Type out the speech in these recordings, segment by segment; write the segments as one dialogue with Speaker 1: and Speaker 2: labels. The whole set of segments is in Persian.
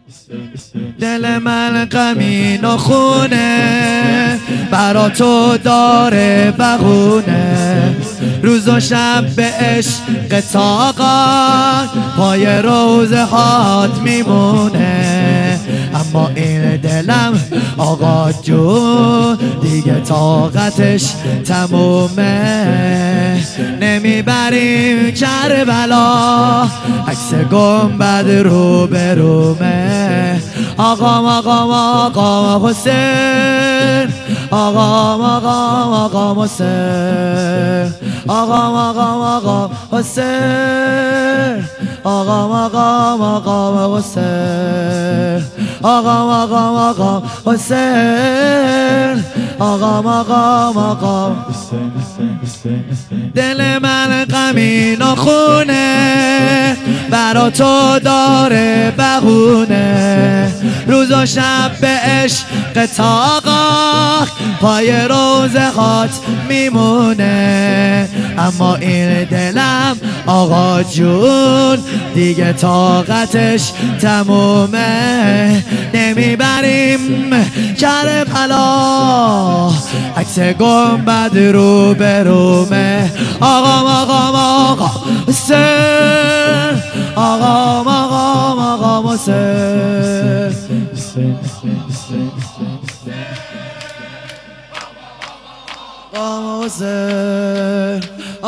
Speaker 1: دل من غمین و خونه برا تو داره بغونه، روز و شب به عشق طاقت پای روزه هات میمونه. اما این دلم آقا جون دیگه طاقتش تمومه، نمیبریم کربلا عکس گنبد رو به رومه. آقا حسین، آقا حسین، آقا حسین، آقا حسین، آقا حسین، آقا دل من غمین و خونه برا تو داره بغونه، روز و شب به عشق طاقت پای روزه هات میمونه. اما این دلم آقا جون دیگه طاقتش تمومه، نمیبریم کربلا عکس گنبد رو به رومه. آقا حسین، آقا حسین، حسین،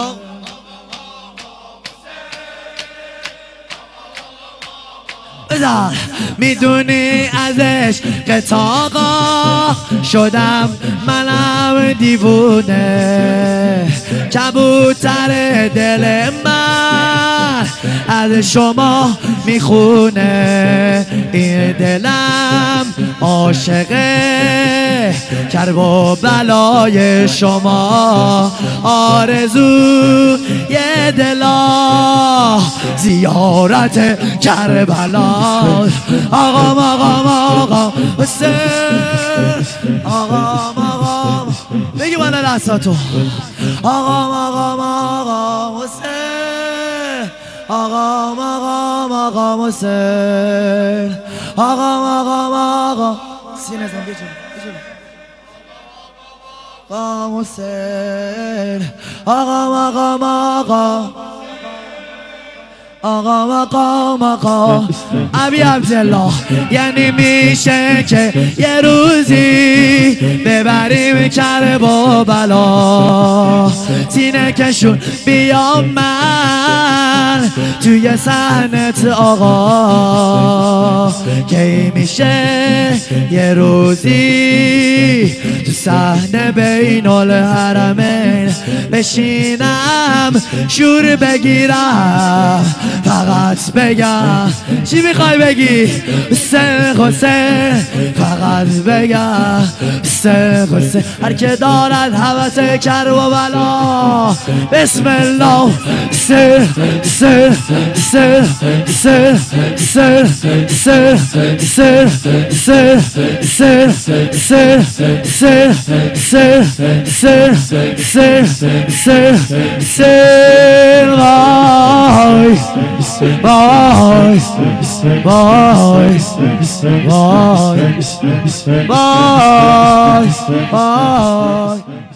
Speaker 1: میدونی ازش قطاقا شدم منم دیوونه، کبوتر دل من از شما میخونه. این دلم عاشقه کرب و بلای شما، آرزو یه دلا زیارت کربلا. آقا حسین، آقا بگی من لحظاتو. آقا حسین، آقا حسین، آقا سینه زن بجون آقا حسین، آقا ابی عبدالله. یعنی میشه که یه روزی ببریم کرب و بلا، سینه کشون بیام من توی صحنت آقا، کی میشه یه روزی تو صحنه بین الحرمین بشینم شور بگیرم، فقط بگم چی میخوای بگی؟ حسین فقط بگم حسین. هر که دارد هوس کرب و بلا بسم الله. Bye.